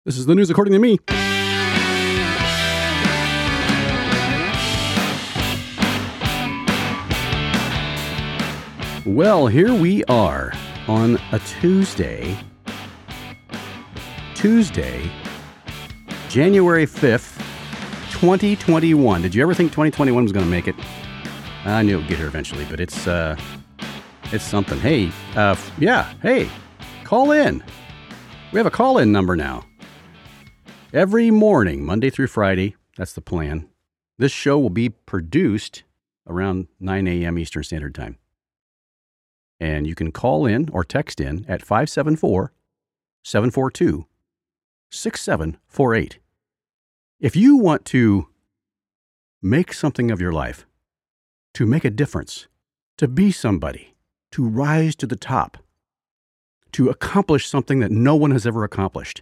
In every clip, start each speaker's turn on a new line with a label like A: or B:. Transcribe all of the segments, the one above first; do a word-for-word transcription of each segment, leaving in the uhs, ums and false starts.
A: This is the news according to me. Well, here we are on a Tuesday, Tuesday, January fifth, twenty twenty-one. Did you ever think twenty twenty-one was going to make it? I knew it would get here eventually, but it's uh, it's something. Hey, uh, yeah, hey, call in. We have a call-in number now. Every morning, Monday through Friday, that's the plan. This show will be produced around nine a.m. Eastern Standard Time. And you can call in or text in at five seven four, seven four two, six seven four eight. If you want to make something of your life, to make a difference, to be somebody, to rise to the top, to accomplish something that no one has ever accomplished,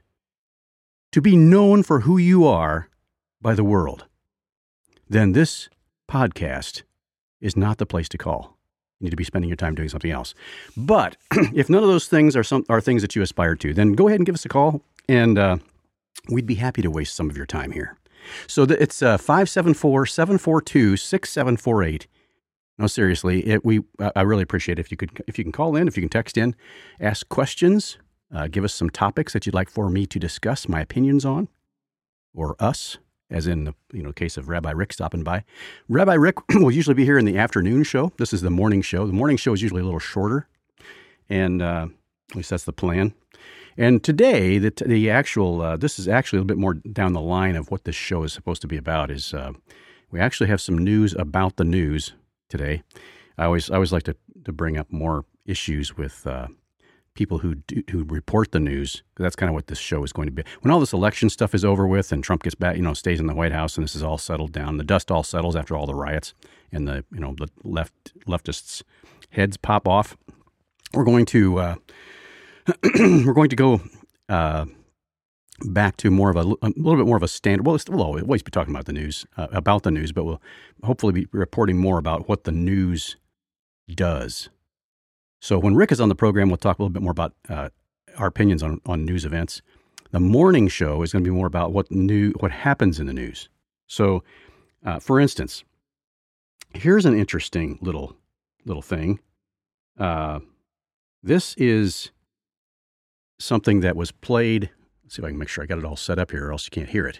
A: to be known for who you are by the world, then this podcast is not the place to call. You need to be spending your time doing something else. But if none of those things are some are things that you aspire to, then go ahead and give us a call, and uh, we'd be happy to waste some of your time here. So the, it's uh, five seven four, seven four two, six seven four eight. No, seriously, it, we I really appreciate it if you could if you can call in, if you can text in, ask questions. Uh, give us some topics that you'd like for me to discuss my opinions on, or us, as in the you know case of Rabbi Rick stopping by. Rabbi Rick will usually be here in the afternoon show. This is the morning show. The morning show is usually a little shorter, and uh, at least that's the plan. And today, the the actual uh, this is actually a little bit more down the line of what this show is supposed to be about. Is uh, we actually have some news about the news today. I always I always like to to bring up more issues with Uh, people who do, who report the news, because that's kind of what this show is going to be. When all this election stuff is over with and Trump gets back, you know, stays in the White House and this is all settled down, the dust all settles after all the riots and the, you know, the left leftists' heads pop off, we're going to, uh, we're going to go uh, back to more of a, a little bit more of a standard. Well, we'll always be talking about the news, uh, about the news, but we'll hopefully be reporting more about what the news does. So when Rick is on the program, we'll talk a little bit more about uh, our opinions on, on news events. The morning show is going to be more about what new what happens in the news. So, uh, for instance, here's an interesting little little thing. Uh, this is something that was played. Let's see if I can make sure I got it all set up here, or else you can't hear it.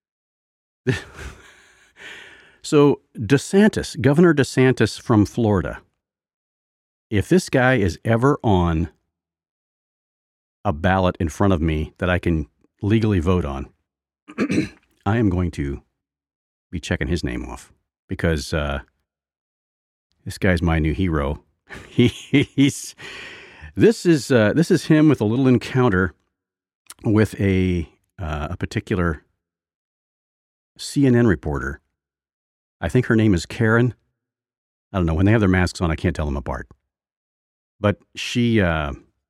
A: So DeSantis, Governor DeSantis from Florida. If this guy is ever on a ballot in front of me that I can legally vote on, I am going to be checking his name off, because uh, this guy's my new hero. he, he's this is uh, this is him with a little encounter with a uh, a particular C N N reporter. I think her name is Karen. I don't know. When they have their masks on, I can't tell them apart. But she, uh,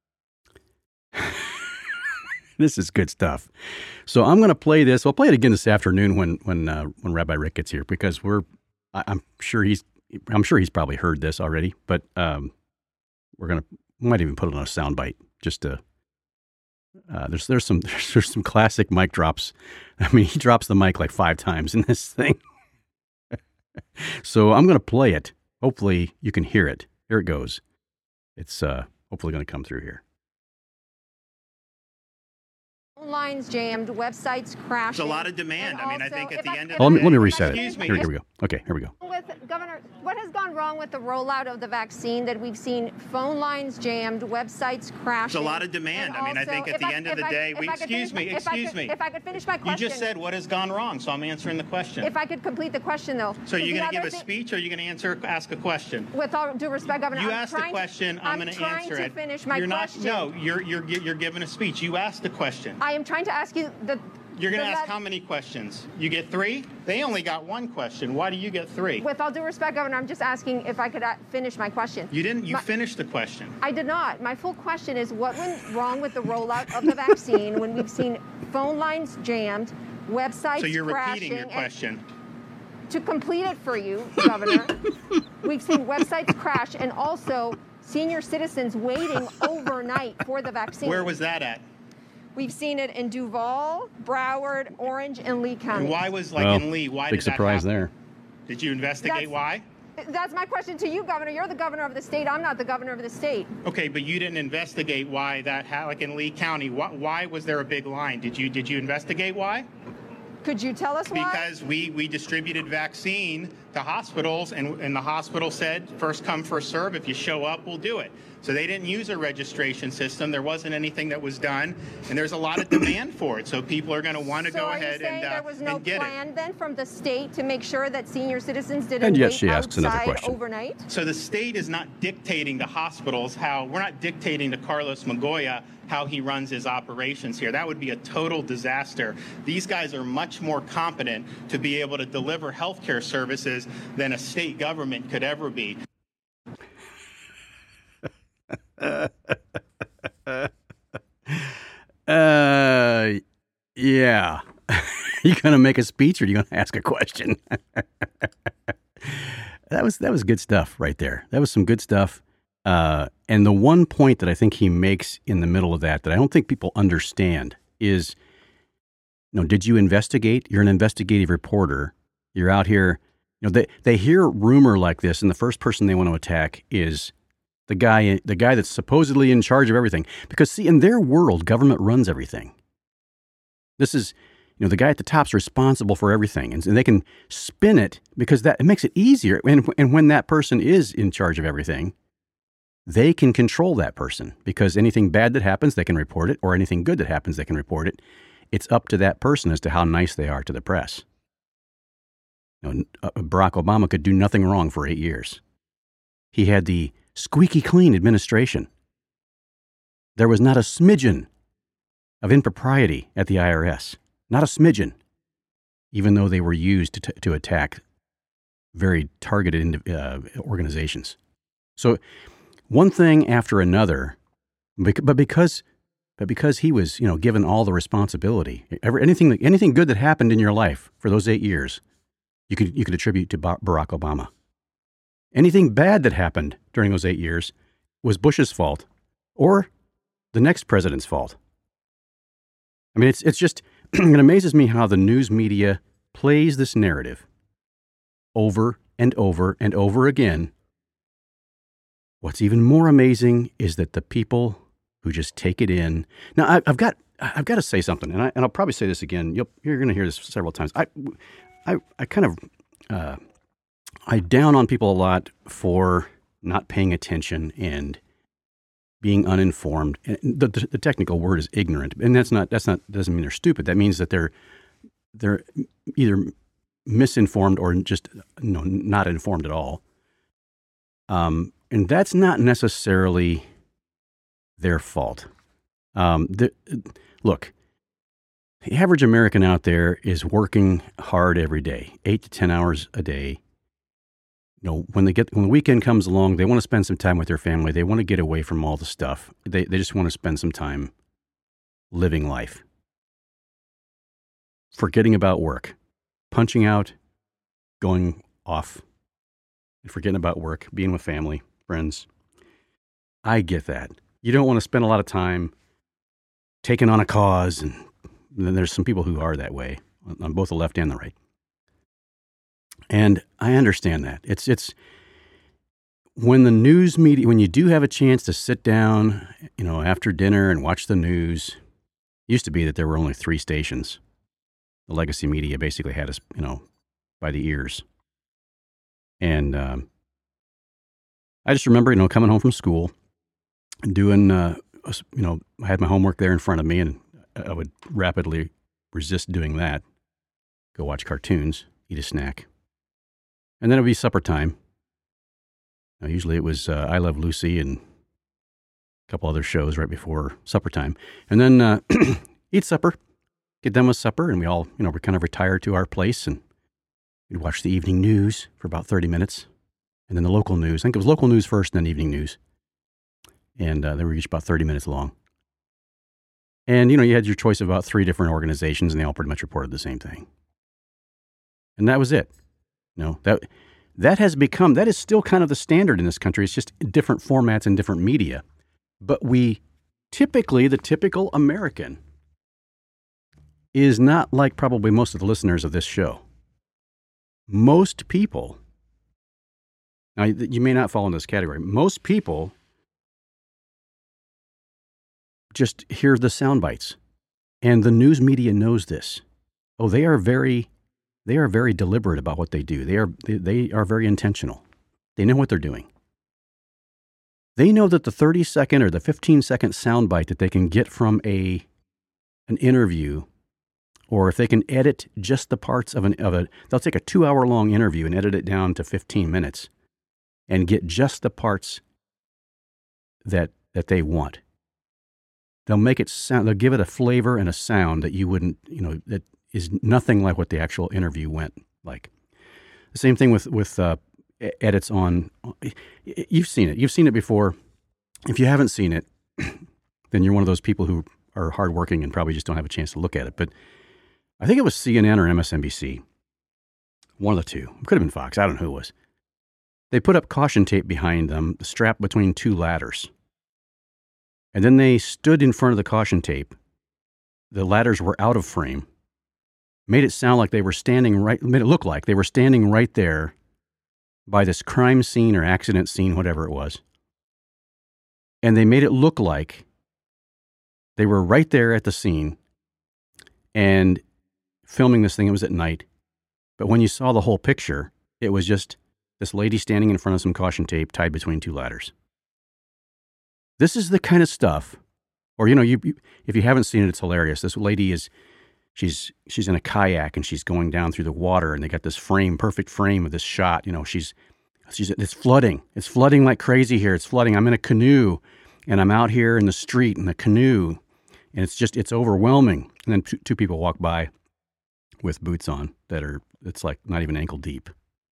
A: this is good stuff. So I'm going to play this. I'll play it again this afternoon when when uh, when Rabbi Rick gets here, because we're. I, I'm sure he's. I'm sure he's probably heard this already. But um, we're gonna might even put it on a soundbite just to. Uh, there's there's some there's, there's some classic mic drops. I mean, he drops the mic like five times in this thing. So I'm going to play it. Hopefully you can hear it. Here it goes. It's uh, hopefully going to come through here.
B: Lines jammed, websites crashing.
C: There's a lot of demand. I mean, I think at the
B: I,
C: end of
A: Oh,
C: the
A: let me, let me
C: day-
A: reset it.
C: Excuse me.
A: Here, here we go. Okay, here we go.
B: With Governor, what has gone wrong with the rollout of the vaccine that we've seen phone lines jammed, websites crashing?
C: There's a lot of demand.
B: And
C: I mean, I
B: also,
C: think at
B: if
C: the
B: I-
C: end of
B: if
C: the
B: I-
C: day,
B: if
C: we,
B: I could
C: excuse
B: finish
C: me,
B: my- if I
C: excuse
B: could-
C: me.
B: If I could finish my
C: You
B: question.
C: just said what has gone wrong, so I'm answering the question.
B: If I could complete the question, though.
C: So you're
B: The
C: going to give
B: other
C: a
B: thing-
C: speech, or you're going to answer, ask a question?
B: With all due respect, Governor,
C: You
B: I'm
C: asked the
B: trying
C: question.
B: To,
C: I'm going to
B: trying
C: answer
B: to
C: it.
B: finish my
C: you're not.
B: question.
C: No, you're you're gi- you're giving a speech. You asked the question.
B: I am trying to ask you the.
C: You're going to
B: the
C: ask
B: le-
C: how many questions? You get three? They only got one question. Why do you get three?
B: With all due respect, Governor, I'm just asking if I could uh, finish my question.
C: You didn't. You
B: My-
C: finished the question.
B: I did not. My full question is what went wrong with the rollout of the vaccine when we've seen phone lines jammed, websites
C: So you're
B: crashing?
C: repeating your
B: and-
C: question.
B: To complete it for you, Governor, we've seen websites crash and also senior citizens waiting overnight for the vaccine.
C: Where was that at?
B: We've seen it in Duval, Broward, Orange, and Lee
C: And
B: counties.
C: why was, like
A: Well,
C: in Lee, why
A: big
C: did that
A: surprise
C: happen?
A: there.
C: Did you investigate
B: That's-
C: why?
B: That's my question to you, Governor. You're the governor of the state. I'm not the governor of the state.
C: Okay, but you didn't investigate why that, ha- like in Lee County, why, why was there a big line? Did you did you investigate why?
B: Could you tell us why?
C: Because we, we distributed vaccine to hospitals, and, and the hospital said, first come, first serve. If you show up, we'll do it. So they didn't use a registration system. There wasn't anything that was done, and there's a lot of demand for it. So people are going to want to
B: so
C: go
B: are
C: ahead
B: you saying
C: and, uh,
B: there was no
C: and get
B: plan
C: it.
B: then from the state to make sure that senior citizens didn't
A: And yet
B: wait
A: she asks another
B: outside
A: question.
B: overnight?
C: So the state is not dictating to hospitals how, we're not dictating to Carlos Magoya how he runs his operations here. That would be a total disaster. These guys are much more competent to be able to deliver healthcare services than a state government could ever be.
A: Uh, yeah. You gonna make a speech or are you gonna ask a question? that was that was good stuff right there. That was some good stuff. Uh, and the one point that I think he makes in the middle of that that I don't think people understand is, you know, did you investigate? You're an investigative reporter. You're out here. You know, they they hear rumor like this, and the first person they want to attack is the guy the guy that's supposedly in charge of everything. Because see, in their world, government runs everything. This is, you know, the guy at the top's responsible for everything, and, and they can spin it because that it makes it easier. And and when that person is in charge of everything, they can control that person because anything bad that happens, they can report it, or anything good that happens, they can report it. It's up to that person as to how nice they are to the press. You know, Barack Obama could do nothing wrong for eight years. He had the squeaky clean administration. There was not a smidgen of impropriety at the I R S. Not a smidgen, even though they were used to, t- to attack very targeted uh, organizations. So one thing after another, but because but because he was, you know, given all the responsibility, ever, anything anything good that happened in your life for those eight years, you could you could attribute to Barack Obama. Anything bad that happened during those eight years was Bush's fault or the next president's fault. I mean, it's it's just, it amazes me how the news media plays this narrative over and over and over again. What's even more amazing is that the people who just take it in. Now, I, I've got I've got to say something, and, I, and I'll probably say this again. You'll, you're going to hear this several times. I I, I kind of uh, I down on people a lot for not paying attention and being uninformed. And the, the, the technical word is ignorant, and that's not that's not doesn't mean they're stupid. That means that they're they're either misinformed or just you know, not informed at all. Um, and that's not necessarily their fault. Um, the, look, the average American out there is working hard every day, eight to ten hours a day. You know, when they get when the weekend comes along, they want to spend some time with their family. They want to get away from all the stuff. They they just want to spend some time living life, forgetting about work, punching out, going off, and forgetting about work, being with family, friends. I get that. You don't want to spend a lot of time taking on a cause, and then there's some people who are that way on both the left and the right. And I understand that. It's it's when the news media, when you do have a chance to sit down, you know, after dinner and watch the news. It used to be that there were only three stations. The legacy media basically had us, you know, by the ears. And um, I just remember, you know, coming home from school and doing, uh, you know, I had my homework there in front of me, and I would rapidly resist doing that. Go watch cartoons, eat a snack. And then it would be supper time. Now, usually it was uh, I Love Lucy and a couple other shows right before supper time. And then uh, eat supper, get done with supper, and we all, you know, we kind of retire to our place, and we'd watch the evening news for about thirty minutes. And then the local news. I think it was local news first, then evening news. And uh, they were each about thirty minutes long. And, you know, you had your choice of about three different organizations, and they all pretty much reported the same thing. And that was it. You know, that that has become, that is still kind of the standard in this country. It's just different formats and different media. But we typically, the typical American is not like probably most of the listeners of this show. Most people, now you may not fall in this category, most people just hear the sound bites. And the news media knows this. Oh, they are very, they are very deliberate about what they do. They are, they, they are very intentional. They know what they're doing. They know that the thirty second or the fifteen second soundbite that they can get from a an interview, or if they can edit just the parts of an of a, they'll take a two hour long interview and edit it down to fifteen minutes, and get just the parts that that they want. They'll make it sound. They'll give it a flavor and a sound that you wouldn't, you know, that is nothing like what the actual interview went like. The same thing with with. Uh, edits on, you've seen it. You've seen it before. If you haven't seen it, then you're one of those people who are hardworking and probably just don't have a chance to look at it. But I think it was C N N or M S N B C. One of the two. It could have been Fox. I don't know who it was. They put up caution tape behind them, strapped between two ladders. And then they stood in front of the caution tape. The ladders were out of frame. Made it sound like they were standing right, made it look like they were standing right there by this crime scene or accident scene, whatever it was. And they made it look like they were right there at the scene and filming this thing. It was at night. But when you saw the whole picture, it was just this lady standing in front of some caution tape tied between two ladders. This is the kind of stuff, or, you know, you, you if you haven't seen it, it's hilarious. This lady is, she's she's in a kayak and she's going down through the water, and they got this frame, perfect frame of this shot. You know, she's, she's, it's flooding. It's flooding like crazy here. It's flooding. I'm in a canoe, and I'm out here in the street in the canoe, and it's just, it's overwhelming. And then two, two people walk by with boots on that are, it's like not even ankle deep.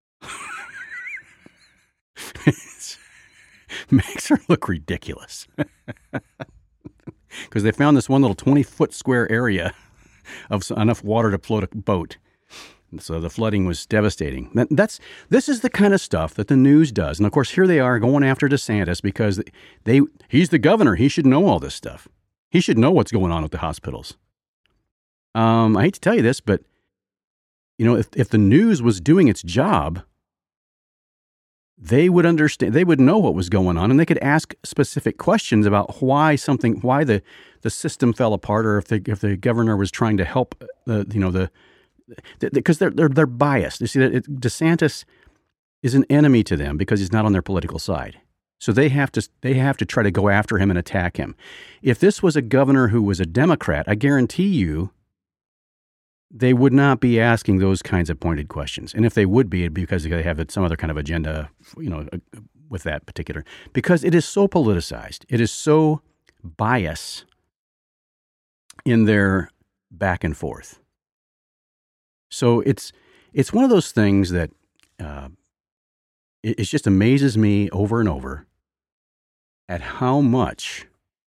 A: It makes her look ridiculous. Because they found this one little twenty foot square area of enough water to float a boat. And so the flooding was devastating. That, that's this is the kind of stuff that the news does. And of course, here they are going after DeSantis because they he's the governor. He should know all this stuff. He should know what's going on with the hospitals. Um, I hate to tell you this, but you know, if if the news was doing its job, they would understand, they would know what was going on, and they could ask specific questions about why something, why the, the system fell apart, or if the if the governor was trying to help the, you know, the, because the, they're they're they're biased. You see that it, DeSantis is an enemy to them because he's not on their political side. So they have to they have to try to go after him and attack him. If this was a governor who was a Democrat, I guarantee you, they would not be asking those kinds of pointed questions. And if they would be, it'd be because they have some other kind of agenda, you know, with that particular, because it is so politicized. It is so biased in their back and forth. So it's, it's one of those things that, uh, it, it just amazes me over and over at how much,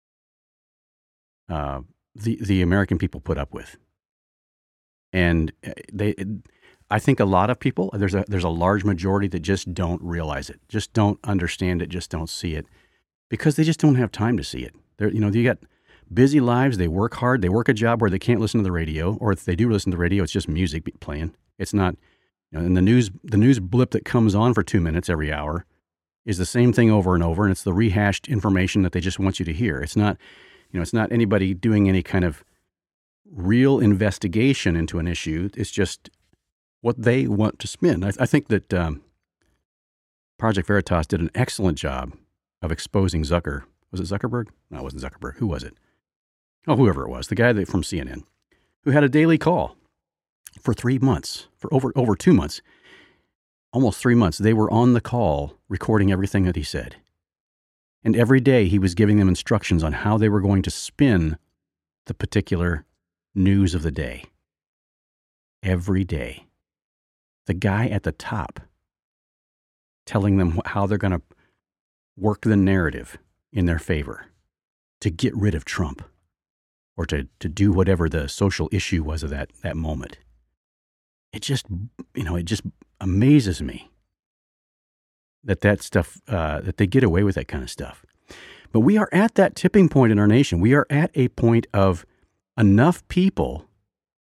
A: uh, the, the American people put up with. And they, I think a lot of people, there's a there's a large majority that just don't realize it, just don't understand it, just don't see it, because they just don't have time to see it. They're, you know, you got busy lives. They work hard. They work a job where they can't listen to the radio, or if they do listen to the radio, it's just music playing. It's not, you know, and the news the news blip that comes on for two minutes every hour is the same thing over and over, and it's the rehashed information that they just want you to hear. It's not, you know, it's not anybody doing any kind of real investigation into an issue. It's just what they want to spin. I, I think that um, Project Veritas did an excellent job of exposing Zucker. Was it Zuckerberg? No, it wasn't Zuckerberg. Who was it? Oh, whoever it was, the guy that, from C N N, who had a daily call for three months, for over over two months, almost three months. They were on the call recording everything that he said. And every day he was giving them instructions on how they were going to spin the particular news of the day. Every day. The guy at the top telling them how they're going to work the narrative in their favor to get rid of Trump or to, to do whatever the social issue was of that, that moment. It just, you know, it just amazes me that that stuff, uh, that they get away with that kind of stuff. But we are at that tipping point in our nation. We are at a point of enough people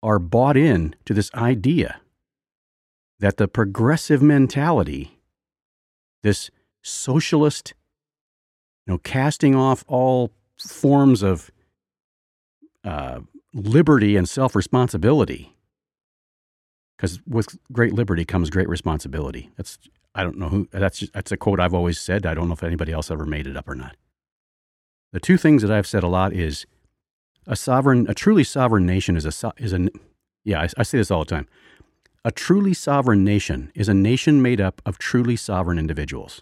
A: are bought in to this idea that the progressive mentality, this socialist, you know, casting off all forms of uh, liberty and self-responsibility, because with great liberty comes great responsibility. That's I don't know who that's. Just, that's a quote I've always said. I don't know if anybody else ever made it up or not. The two things that I've said a lot is a sovereign, a truly sovereign nation is a is a yeah. I, I say this all the time. A truly sovereign nation is a nation made up of truly sovereign individuals.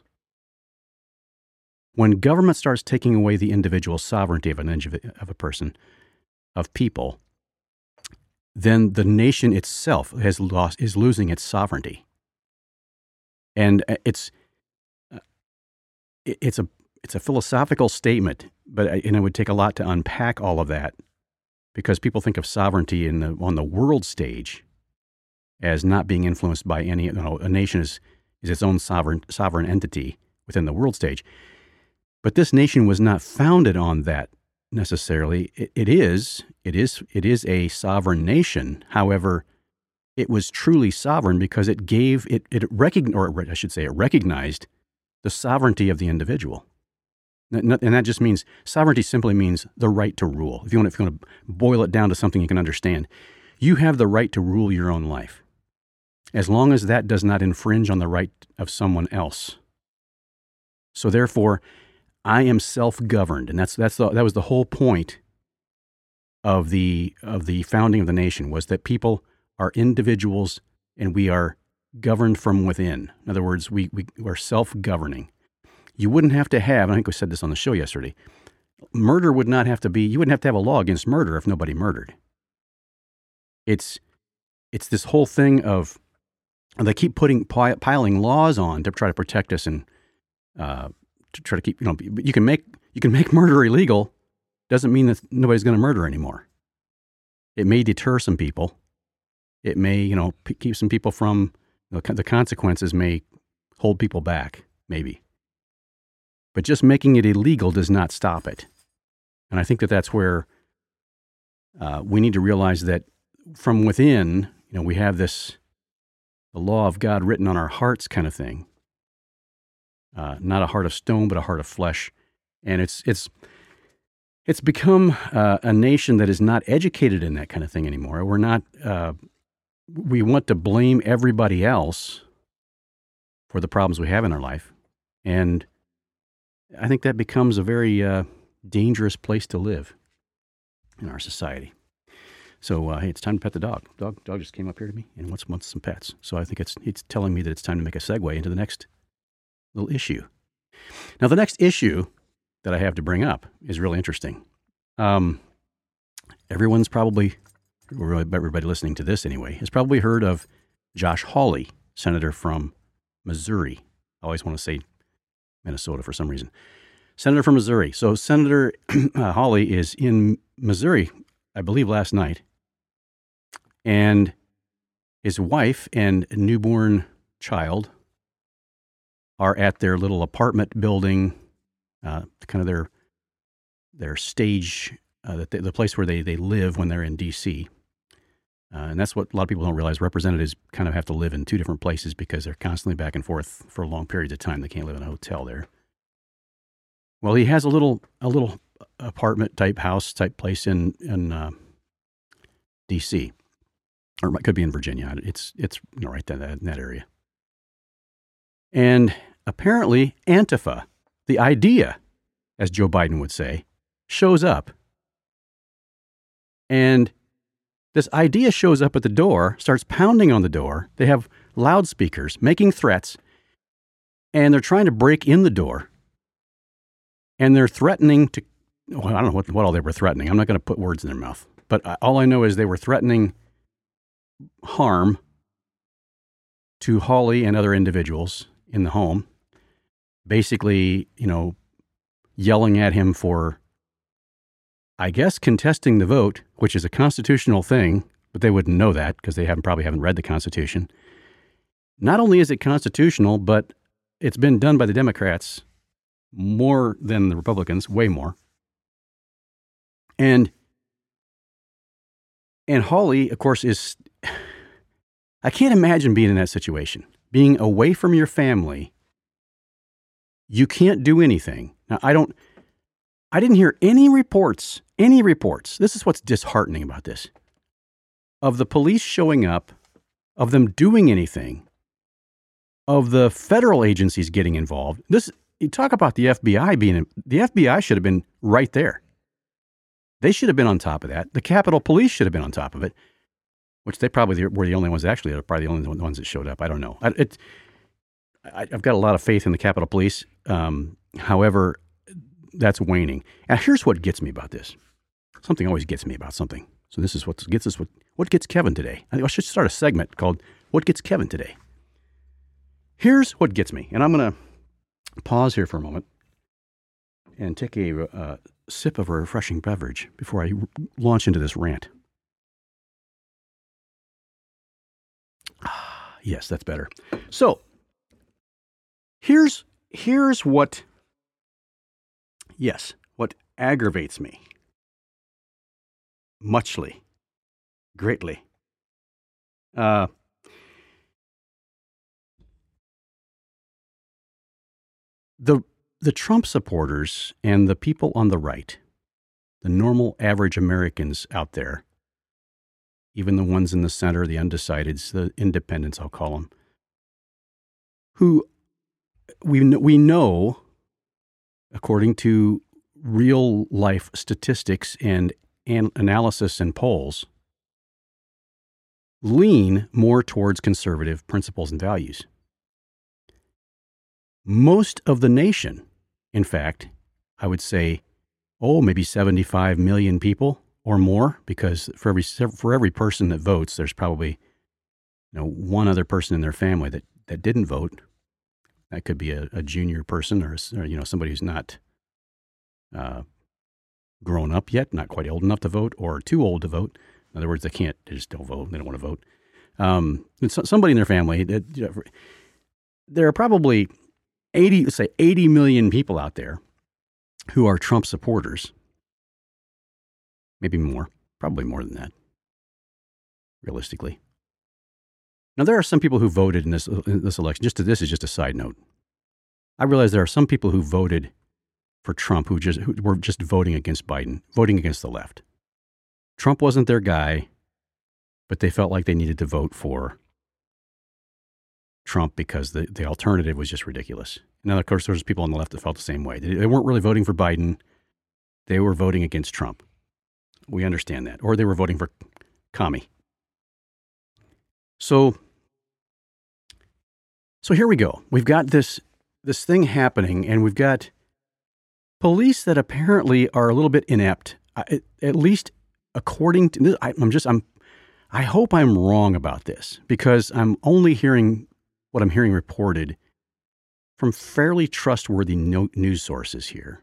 A: When government starts taking away the individual sovereignty of an of a person, of people, then the nation itself has lost is losing its sovereignty. And it's it's a it's a philosophical statement, but and it would take a lot to unpack all of that, because people think of sovereignty in the on the world stage as not being influenced by any. You know, a nation is is its own sovereign sovereign entity within the world stage. But this nation was not founded on that necessarily. It, it is it is it is a sovereign nation. However, it was truly sovereign because it gave it it recognized, or I should say, it recognized the sovereignty of the individual. And that just means sovereignty simply means the right to rule. If you want, if you want to boil it down to something you can understand, you have the right to rule your own life, as long as that does not infringe on the right of someone else. So therefore, I am self-governed, and that's that's the, that was the whole point of the of the founding of the nation, was that people are individuals and we are governed from within. In other words, we we are self-governing. You wouldn't have to have, and I think we said this on the show yesterday, murder would not have to be, you wouldn't have to have a law against murder if nobody murdered. It's it's this whole thing of, they keep putting piling laws on to try to protect us and uh, to try to keep, you know, you can make you can make murder illegal. Doesn't mean that nobody's going to murder anymore. It may deter some people. It may, you know, p- keep some people from, you know, the consequences may hold people back, maybe. But just making it illegal does not stop it. And I think that that's where uh, we need to realize that from within, you know, we have this, the law of God written on our hearts kind of thing. Uh, not a heart of stone, but a heart of flesh. And it's it's it's become uh, a nation that is not educated in that kind of thing anymore. We're not, uh, we want to blame everybody else for the problems we have in our life. And I think that becomes a very uh, dangerous place to live in our society. So, uh, hey, it's time to pet the dog. Dog dog just came up here to me and wants, wants some pets. So I think it's it's telling me that it's time to make a segue into the next little issue. Now, the next issue that I have to bring up is really interesting. Um, everyone's probably, everybody listening to this anyway, has probably heard of Josh Hawley, senator from Missouri. I always want to say Minnesota for some reason. Senator from Missouri. So Senator uh, Hawley is in Missouri, I believe, last night. And his wife and newborn child are at their little apartment building, uh, kind of their their stage, uh, the, the place where they, they live when they're in D C. Uh, and that's what a lot of people don't realize. Representatives kind of have to live in two different places because they're constantly back and forth for long periods of time. They can't live in a hotel there. Well, he has a little a little apartment type house type place in in uh, D C, or it could be in Virginia. It's it's you know, right there in that area. And apparently, Antifa, the idea, as Joe Biden would say, shows up. And this idea shows up at the door, starts pounding on the door. They have loudspeakers making threats, and they're trying to break in the door. And they're threatening to, well, I don't know what, what all they were threatening. I'm not going to put words in their mouth. But all I know is they were threatening harm to Hawley and other individuals in the home. Basically, you know, yelling at him for, I guess, contesting the vote, which is a constitutional thing, but they wouldn't know that because they haven't probably haven't read the Constitution. Not only is it constitutional, but it's been done by the Democrats more than the Republicans, way more. And And Hawley, of course, is, I can't imagine being in that situation, being away from your family. You can't do anything. Now, I don't, I didn't hear any reports, any reports. This is what's disheartening about this, of the police showing up, of them doing anything, of the federal agencies getting involved. This, you talk about the F B I being, the F B I should have been right there. They should have been on top of that. The Capitol Police should have been on top of it, which they probably were the only ones, actually, they're probably the only ones that showed up. I don't know. I, it, I, I've got a lot of faith in the Capitol Police. Um, however, that's waning. And here's what gets me about this. Something always gets me about something. So this is what gets us, what, what gets Kevin today. I think I should start a segment called What Gets Kevin Today. Here's what gets me. And I'm going to pause here for a moment and take a uh, sip of a refreshing beverage before I r- launch into this rant. Ah, yes, that's better. So here's here's what, yes, what aggravates me muchly, greatly. Uh, the the Trump supporters and the people on the right, the normal average Americans out there, even the ones in the center, the undecideds, the independents, I'll call them, who we we know, according to real life statistics and, and analysis and polls, lean more towards conservative principles and values. Most of the nation, in fact, I would say, oh, maybe seventy-five million people or more, because for every for every person that votes, there's probably, you know, one other person in their family that, that didn't vote. That could be a, a junior person or, or, you know, somebody who's not uh, grown up yet, not quite old enough to vote, or too old to vote. In other words, they can't, they just don't vote. They don't want to vote. Um, and so, somebody in their family, that, you know, there are probably eighty, let's say eighty million people out there who are Trump supporters. Maybe more, probably more than that, realistically. Now, there are some people who voted in this in this election. Just to, this is just a side note. I realize there are some people who voted for Trump who just who were just voting against Biden, voting against the left. Trump wasn't their guy, but they felt like they needed to vote for Trump because the, the alternative was just ridiculous. And then, of course, there's people on the left that felt the same way. They, they weren't really voting for Biden. They were voting against Trump. We understand that. Or they were voting for commie. So, so here we go. We've got this, this thing happening, and we've got police that apparently are a little bit inept, at, at least according to this. I, I'm just, I'm, I hope I'm wrong about this, because I'm only hearing what I'm hearing reported from fairly trustworthy no, news sources here.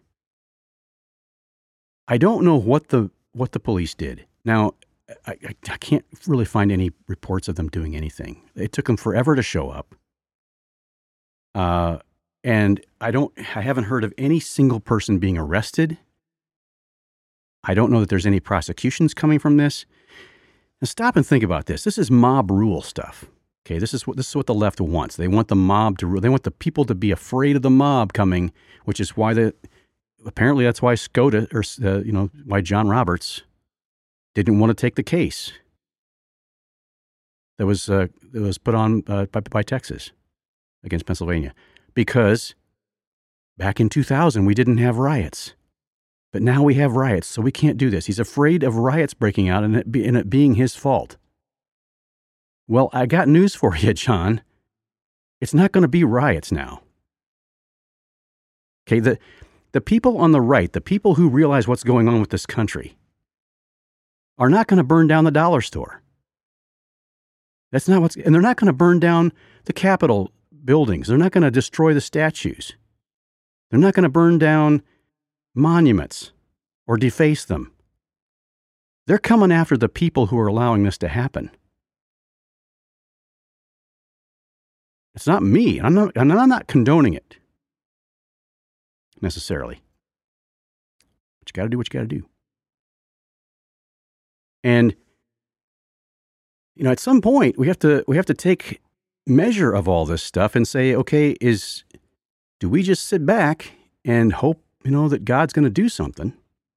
A: I don't know what the what the police did. Now, I, I, I can't really find any reports of them doing anything. It took them forever to show up. Uh, and I don't, I haven't heard of any single person being arrested. I don't know that there's any prosecutions coming from this. Now, stop and think about this. This is mob rule stuff. Okay, this is what this is what the left wants. They want the mob to rule. They want the people to be afraid of the mob coming, which is why the apparently that's why SCOTUS or uh, you know why John Roberts didn't want to take the case that was uh, that was put on uh, by, by Texas against Pennsylvania, because back in two thousand we didn't have riots, but now we have riots, so we can't do this. He's afraid of riots breaking out and it, be, and it being his fault. Well, I got news for you, John. It's not going to be riots now. Okay, the the people on the right, the people who realize what's going on with this country, are not going to burn down the dollar store. That's not what's, and they're not going to burn down the Capitol buildings. They're not going to destroy the statues. They're not going to burn down monuments or deface them. They're coming after the people who are allowing this to happen. It's not me. I'm not, I'm not condoning it necessarily. But you got to do what you got to do. And you know, at some point we have to we have to take measure of all this stuff and say, okay, is do we just sit back and hope, you know, that God's going to do something?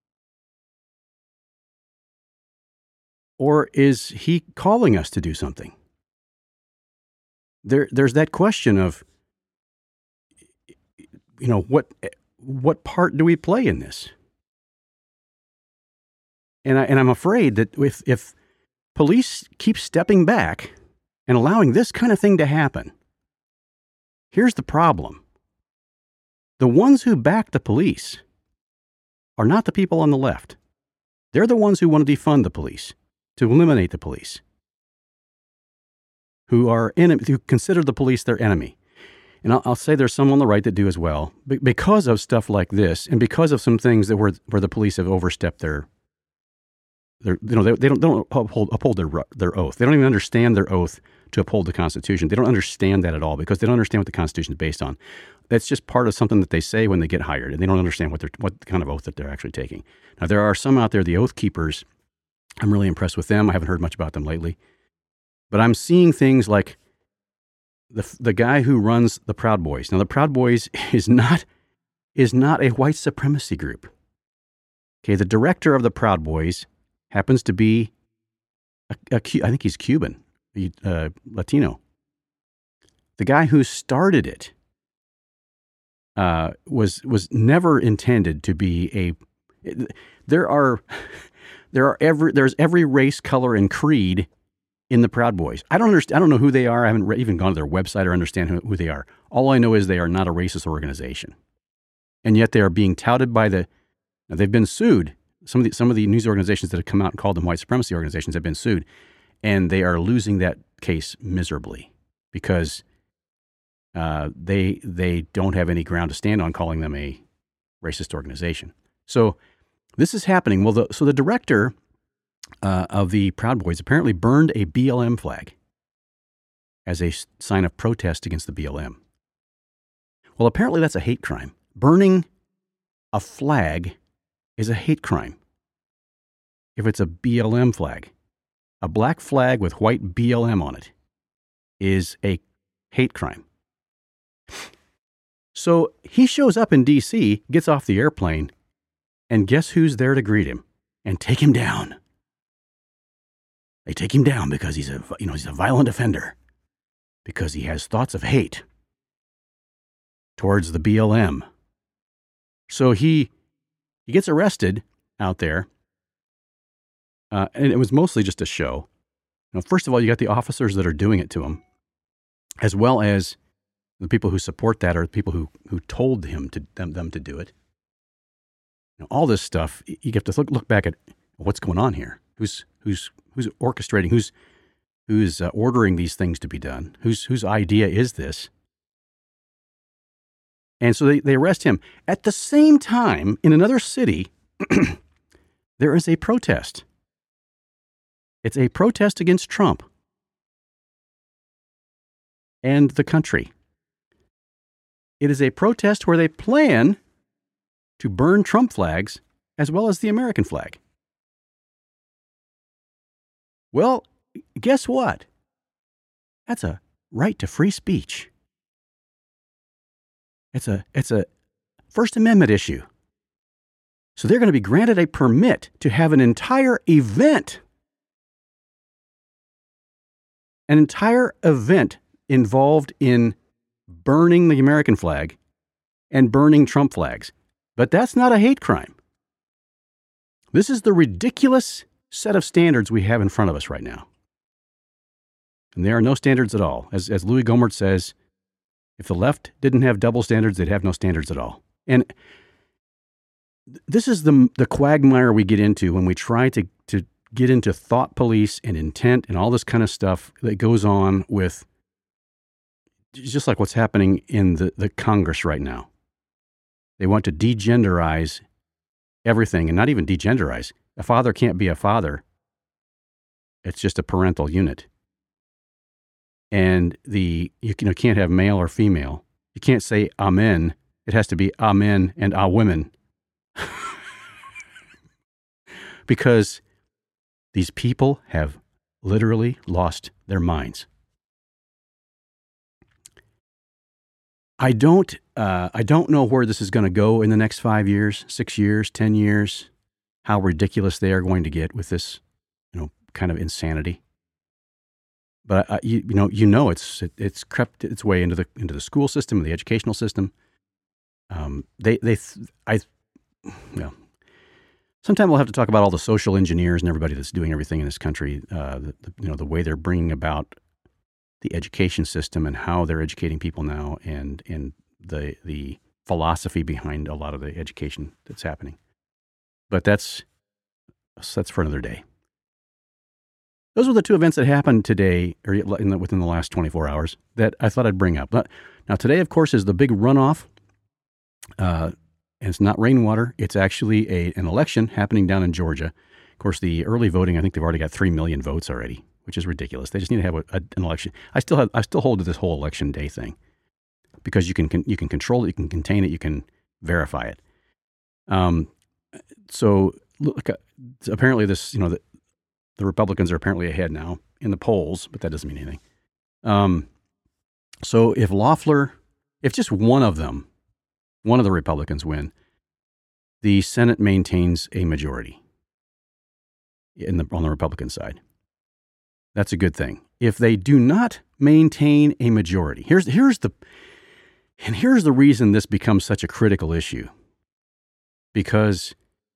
A: Or is he calling us to do something? There, there's that question of, you know, what what part do we play in this? And I and I'm afraid that if if police keep stepping back and allowing this kind of thing to happen, here's the problem. The ones who back the police are not the people on the left. They're the ones who want to defund the police, to eliminate the police, who are enemy, who consider the police their enemy. And I'll, I'll say there's some on the right that do as well, because of stuff like this, and because of some things that where where the police have overstepped their, their you know, they, they don't they don't uphold, uphold their their oath. They don't even understand their oath to uphold the Constitution. They don't understand that at all because they don't understand what the Constitution is based on. That's just part of something that they say when they get hired, and they don't understand what they're what kind of oath that they're actually taking. Now there are some out there, the Oath Keepers. I'm really impressed with them. I haven't heard much about them lately, but I'm seeing things like the the guy who runs the Proud Boys. Now the Proud Boys is not is not a white supremacy group. Okay, the director of the Proud Boys happens to be a, a I think he's Cuban, uh, Latino. The guy who started it uh, was was never intended to be a. There are. There are every there's every race, color, and creed in the Proud Boys. I don't understand. I don't know who they are. I haven't re- even gone to their website or understand who, who they are. All I know is they are not a racist organization, and yet they are being touted by the. They've been sued. Some of the some of the news organizations that have come out and called them white supremacy organizations have been sued, and they are losing that case miserably because uh, they they don't have any ground to stand on calling them a racist organization. So. This is happening. Well, the, so the director uh, of the Proud Boys apparently burned a B L M flag as a sign of protest against the B L M. Well, apparently that's a hate crime. Burning a flag is a hate crime if it's a B L M flag. A black flag with white B L M on it is a hate crime. So he shows up in D C, gets off the airplane, and guess who's there to greet him and take him down? They take him down because he's a, you know, he's a violent offender, because he has thoughts of hate towards the B L M. So he he gets arrested out there, uh, and it was mostly just a show. Now, first of all, you got the officers that are doing it to him, as well as the people who support that are the people who who told him to them, them to do it. All this stuff, you have to look, look back at what's going on here. Who's who's who's orchestrating? Who's who's uh, ordering these things to be done? Whose whose idea is this? And so they, they arrest him. At the same time, in another city, there is a protest. It's a protest against Trump and the country. It is a protest where they plan to burn Trump flags as well as the American flag. Well, guess what? That's a right to free speech. It's a it's a First Amendment issue. So they're going to be granted a permit to have an entire event, an entire event involved in burning the American flag and burning Trump flags. But that's not a hate crime. This is the ridiculous set of standards we have in front of us right now. And there are no standards at all. As, as Louis Gohmert says, if the left didn't have double standards, they'd have no standards at all. And this is the, the quagmire we get into when we try to, to get into thought police and intent and all this kind of stuff that goes on with just like what's happening in the, the Congress right now. They want to degenderize everything, and not even degenderize. A father can't be a father. It's just a parental unit. And the you, you know, can't have male or female. You can't say amen. It has to be amen and ah women. Because these people have literally lost their minds. I don't, uh, I don't know where this is going to go in the next five years, six years, ten years, how ridiculous they are going to get with this, you know, kind of insanity. But uh, you, you know, you know, it's it, it's crept its way into the into the school system, the educational system. Um, they they I, well, sometime we'll have to talk about all the social engineers and everybody that's doing everything in this country. Uh, the, the, you know, the way they're bringing about the education system and how they're educating people now, and and the the philosophy behind a lot of the education that's happening. But that's that's for another day. Those were the two events that happened today, or in the, within the last twenty-four hours, that I thought I'd bring up. But now today, of course, is the big runoff, uh, and it's not rainwater. It's actually a an election happening down in Georgia. Of course, the early voting, I think they've already got three million votes already, which is ridiculous. They just need to have a, a, an election. I still have, I still hold to this whole election day thing, because you can, can you can control it, you can contain it, you can verify it. Um, so look, uh, apparently this, you know, the, the Republicans are apparently ahead now in the polls, but that doesn't mean anything. Um, so if Loeffler, if just one of them, one of the Republicans win, the Senate maintains a majority in the on the Republican side. That's a good thing. If they do not maintain a majority, here's here's the and here's the reason this becomes such a critical issue. Because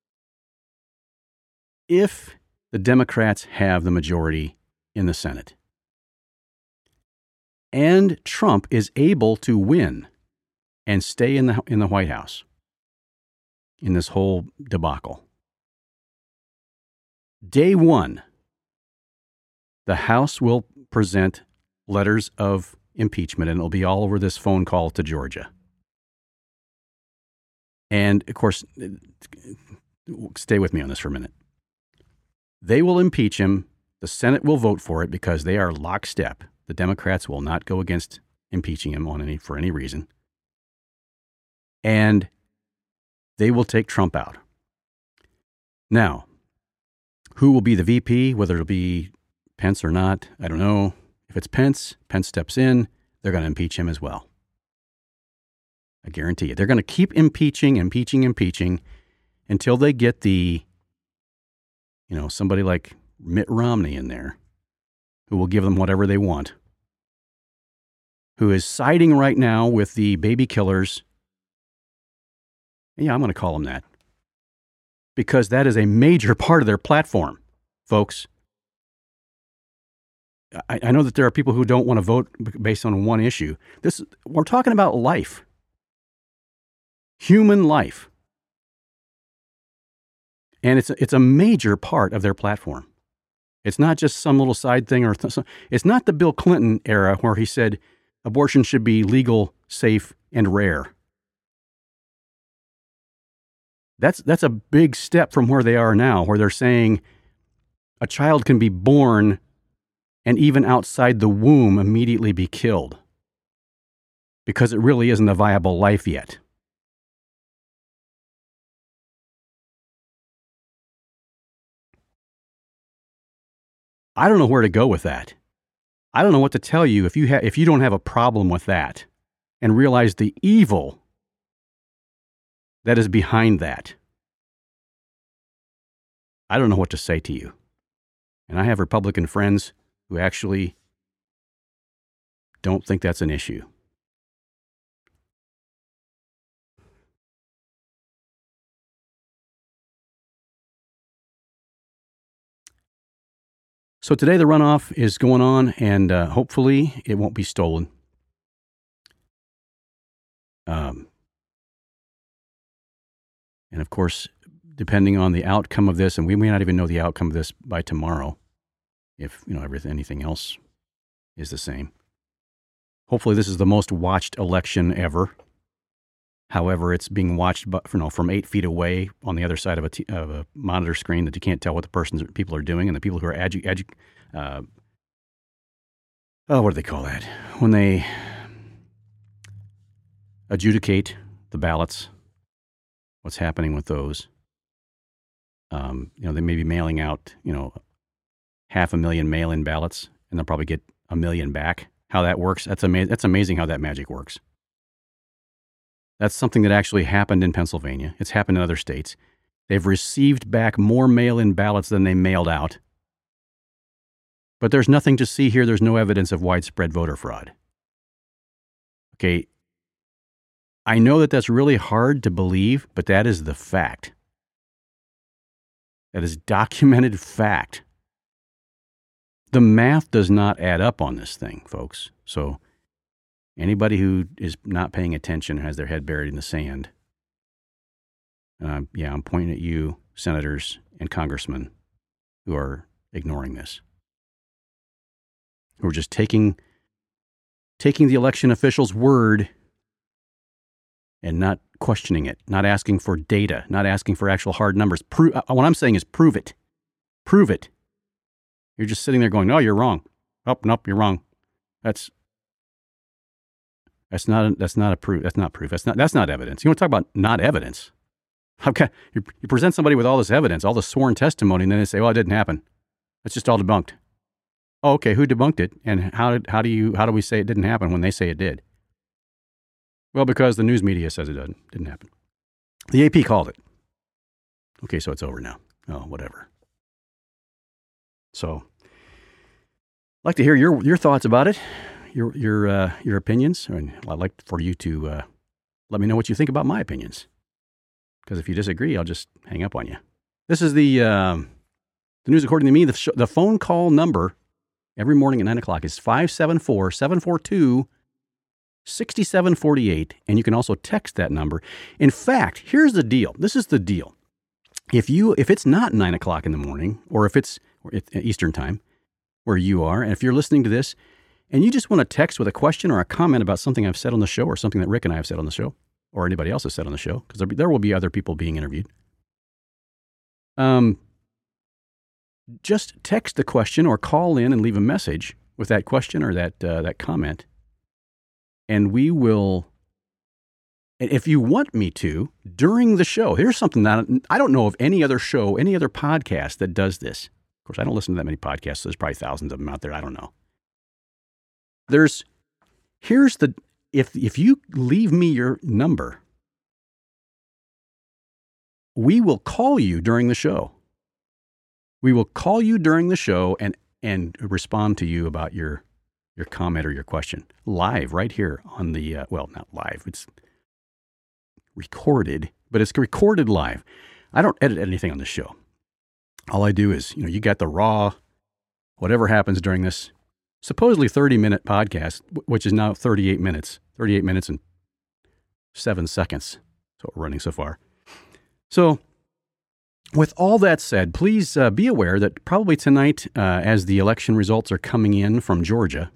A: if the Democrats have the majority in the Senate, and Trump is able to win and stay in the in the White House in this whole debacle, day one, the House will present letters of impeachment, and it'll be all over this phone call to Georgia. And, of course, stay with me on this for a minute. They will impeach him. The Senate will vote for it because they are lockstep. The Democrats will not go against impeaching him on any for any reason. And they will take Trump out. Now, who will be the V P, whether it'll be Pence or not, I don't know. If it's Pence, Pence steps in, they're going to impeach him as well. I guarantee you. They're going to keep impeaching, impeaching, impeaching until they get the, you know, somebody like Mitt Romney in there who will give them whatever they want, who is siding right now with the baby killers. Yeah, I'm going to call them that, because that is a major part of their platform, folks. I, I know that there are people who don't want to vote based on one issue. This, we're talking about life, human life. And it's a, it's a major part of their platform. It's not just some little side thing, or th- it's not the Bill Clinton era where he said abortion should be legal, safe, and rare. That's that's a big step from where they are now, where they're saying a child can be born and even outside the womb immediately be killed because it really isn't a viable life yet. I don't know where to go with that. I don't know what to tell you if you ha- if you don't have a problem with that and realize the evil that is behind that. I don't know what to say to you. And I have Republican friends who actually don't think that's an issue. So today the runoff is going on, and uh, hopefully it won't be stolen. Um, and of course, depending on the outcome of this, and we may not even know the outcome of this by tomorrow, if you know everything, anything else is the same. Hopefully, this is the most watched election ever. However, it's being watched, but you know, from eight feet away on the other side of a, t- of a monitor screen that you can't tell what the person's people are doing, and the people who are adu- adu- uh, oh, what do they call that? When they adjudicate the ballots, what's happening with those? Um, you know, they may be mailing out, you know, half a million mail-in ballots, and they'll probably get a million back. How that works, that's, ama- that's amazing how that magic works. That's something that actually happened in Pennsylvania. It's happened in other states. They've received back more mail-in ballots than they mailed out. But there's nothing to see here. There's no evidence of widespread voter fraud. Okay, I know that that's really hard to believe, but that is the fact. That is documented fact. The math does not add up on this thing, folks. So anybody who is not paying attention has their head buried in the sand. Uh, yeah, I'm pointing at you, senators and congressmen, who are ignoring this, who are just taking taking the election officials' word and not questioning it, not asking for data, not asking for actual hard numbers. Pro- what I'm saying is prove it. Prove it. You're just sitting there going, "No, you're wrong. Oh, nope, you're wrong." That's that's not a, that's not a proof. That's not proof. That's not that's not evidence. You want to talk about not evidence? Okay, you, you present somebody with all this evidence, all this sworn testimony, and then they say, "Well, it didn't happen. It's just all debunked." Oh, okay, who debunked it, and how did how do you how do we say it didn't happen when they say it did? Well, because the news media says it didn't didn't happen. The A P called it. Okay, so it's over now. Oh, whatever. So, I'd like to hear your your thoughts about it, your your uh, your opinions, and I'd like for you to uh, let me know what you think about my opinions. Because if you disagree, I'll just hang up on you. This is the um, the news according to me. The sh- the phone call number every morning at nine o'clock is five seven four, seven four two, six seven four eight, and you can also text that number. In fact, here's the deal. This is the deal. If you if it's not nine o'clock in the morning, or if it's Eastern time where you are, and if you're listening to this and you just want to text with a question or a comment about something I've said on the show, or something that Rick and I have said on the show, or anybody else has said on the show, because there, there will be other people being interviewed. Um, just text the question or call in and leave a message with that question or that uh, that comment, and we will. If you want me to, during the show, here's something that I don't know of any other show, any other podcast that does this. Of course, I don't listen to that many podcasts, so there's probably thousands of them out there. I don't know. There's, here's the, if if you leave me your number, we will call you during the show. We will call you during the show and and respond to you about your your comment or your question live right here on the, uh, well, not live, it's recorded, but it's recorded live. I don't edit anything on the show. All I do is, you know, you got the raw, whatever happens during this supposedly thirty minute podcast, which is now thirty-eight minutes, thirty-eight minutes and seven seconds. That's what we're running so far. So with all that said, please uh, be aware that probably tonight, uh, as the election results are coming in from Georgia,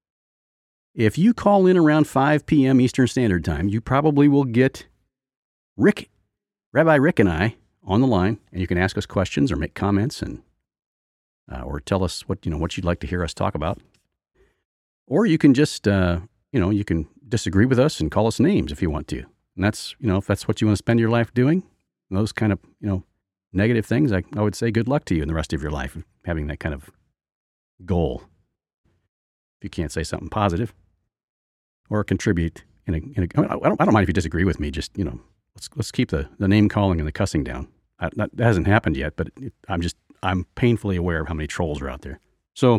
A: if you call in around five p.m. Eastern Standard Time, you probably will get Rick, Rabbi Rick and I on the line, and you can ask us questions or make comments and uh, or tell us what, you know, what you'd like to hear us talk about. Or you can just, uh, you know, you can disagree with us and call us names if you want to. And that's, you know, if that's what you want to spend your life doing, those kind of, you know, negative things, I, I would say good luck to you in the rest of your life, having that kind of goal. If you can't say something positive or contribute in a, in a I don't, I don't mind if you disagree with me, just, you know, let's, let's keep the, the name calling and the cussing down. I, that, that hasn't happened yet, but it, I'm just, I'm painfully aware of how many trolls are out there. So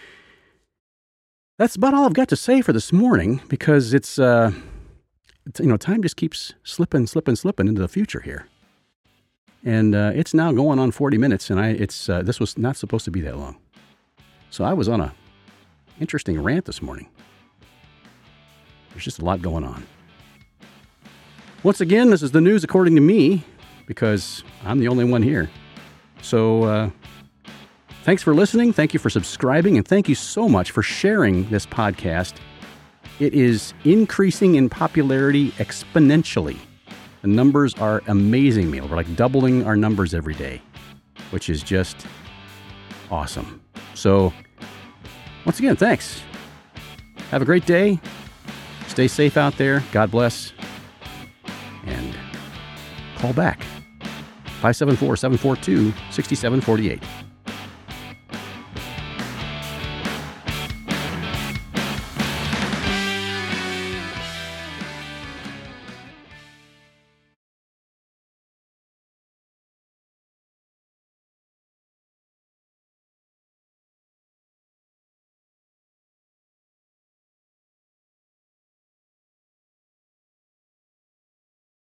A: that's about all I've got to say for this morning, because it's, uh, it's, you know, time just keeps slipping, slipping, slipping into the future here. And uh, it's now going on forty minutes, and I it's uh, this was not supposed to be that long. So I was on a interesting rant this morning. There's just a lot going on. Once again, this is the news according to me, because I'm the only one here. So uh, thanks for listening. Thank you for subscribing. And thank you so much for sharing this podcast. It is increasing in popularity exponentially. The numbers are amazing me. We're like doubling our numbers every day, which is just awesome. So once again, thanks. Have a great day. Stay safe out there. God bless. And call back. five seven four, seven four two, six seven four eight.